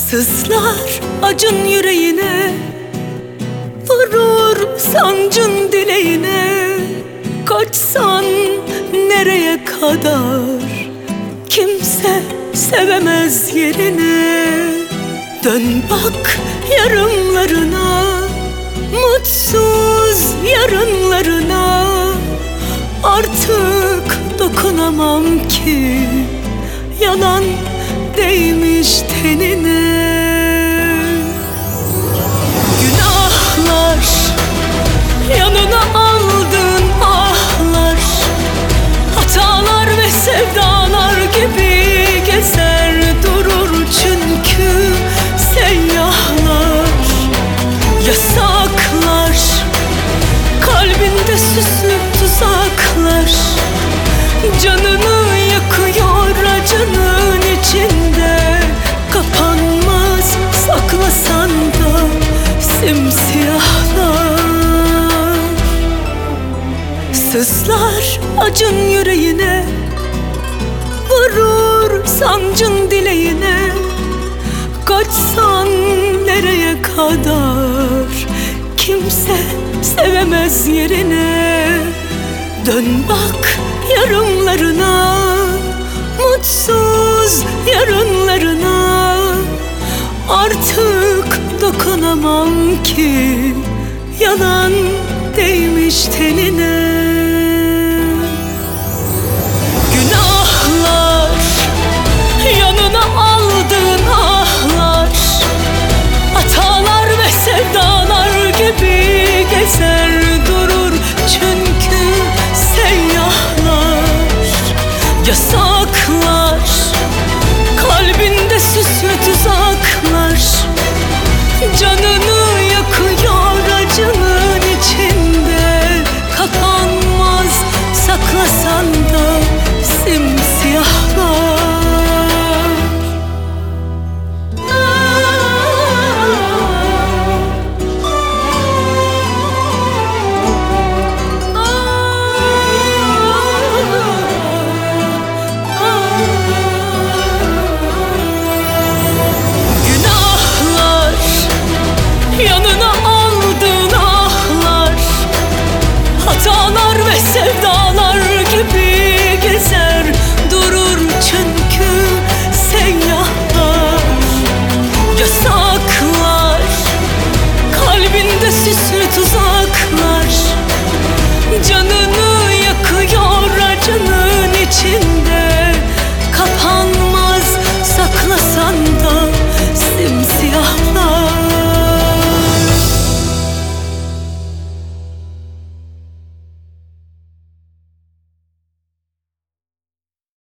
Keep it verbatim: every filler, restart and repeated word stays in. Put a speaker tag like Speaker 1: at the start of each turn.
Speaker 1: Sızlar acın yüreğine, vurur sancın dileğine. Kaçsan nereye kadar, kimse sevemez yerine. Dön bak yarınlarına, mutsuz yarınlarına. Artık dokunamam ki, yalan değmiş tenine. Günahlar, yanına aldın ahlar. Hatalar ve sevdalar gibi gezer durur çünkü seyyahlar. Yasaklar, kalbinde süslü tuzaklar. Canını yakıyor acının içinde. Kapanmaz saklasan da simsiyahlar. Sızlar acın yüreğine, vurur sancın dileğine. Kaçsan nereye kadar, kimse sevemez yerine. Dön bak yarınlarına, mutsuz yarınlarına. Artık dokunamam ki, yalan değmiş tenine. Günahlar, yanına aldın ahlar. Hatalar ve sevdalar gibi gezer durur çünkü seyyahlar. Yasa